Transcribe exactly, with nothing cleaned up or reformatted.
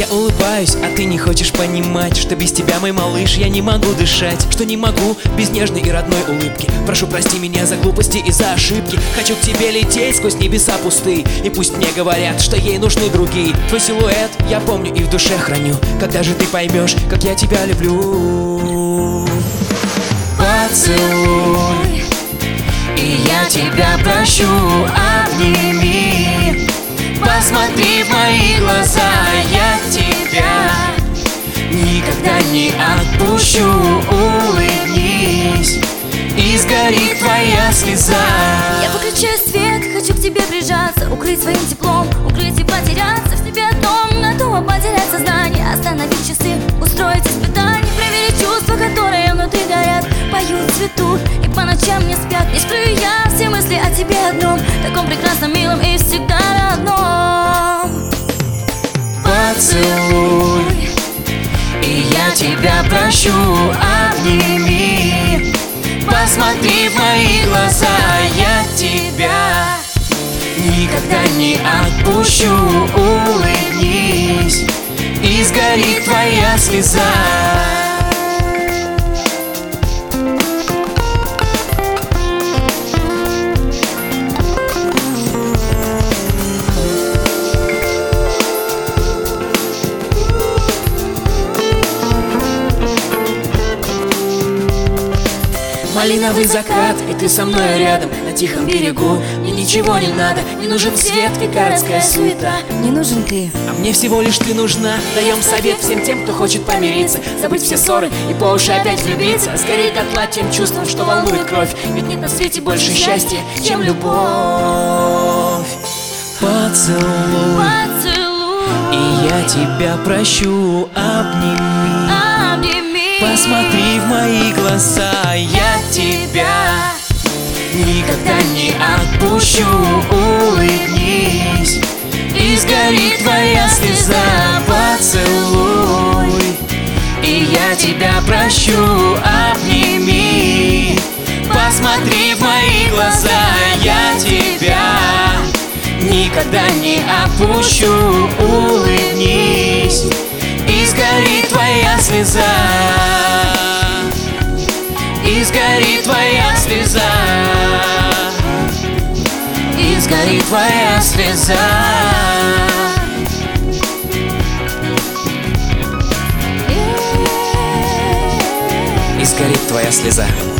улыбаюсь, а ты не хочешь понимать, что без тебя, мой малыш, я не могу дышать. Что не могу без нежной и родной улыбки. Прошу, прости меня за глупости и за ошибки. Хочу к тебе лететь сквозь небеса пустые. И пусть мне говорят, что ей нужны другие. Твой силуэт я помню и в душе храню. Когда же ты поймешь, как я тебя люблю? Поцелуй, и я тебя прощу. Обними, посмотри в мои глаза. Я тебя никогда не отпущу. Улыбнись, и сгорит твоя слеза. Я выключаю свет, хочу к тебе прижаться, укрыть своим теплом, укрыть и потеряться в тебе одном. Готова потерять сознание, остановить часы, устроить испытание, проверить чувства, которые внутри горят, поют цвету и по ночам не спят. Не скрою я все мысли о тебе одном, таком прекрасном, милом и всегда родном. Поцелуй, и я тебя прощу. Обними, посмотри в мои глаза. Я тебя никогда не отпущу. Улыбнись, и сгорит твоя слеза. Малиновый закат, и ты со мной рядом на тихом берегу. Мне ничего не надо, не нужен свет и городская суета. Не нужен ты, А мне всего лишь ты нужна. Даем совет всем тем, кто хочет помириться, забыть все ссоры и по уши опять влюбиться. Скорее дотла тем чувствам, что волнует кровь. Ведь нет на свете больше счастья, чем любовь. Поцелуй, поцелуй, и я тебя прощу. Обними, обними, посмотри в мои глаза. Я тебя никогда не отпущу. Улыбнись, и сгорит твоя слеза. Поцелуй, и я тебя прощу. Обними, посмотри в мои глаза. Я тебя никогда не отпущу. Улыбнись, и сгорит твоя слеза. И сгорит твоя слеза. И сгорит твоя слеза. И сгорит твоя слеза.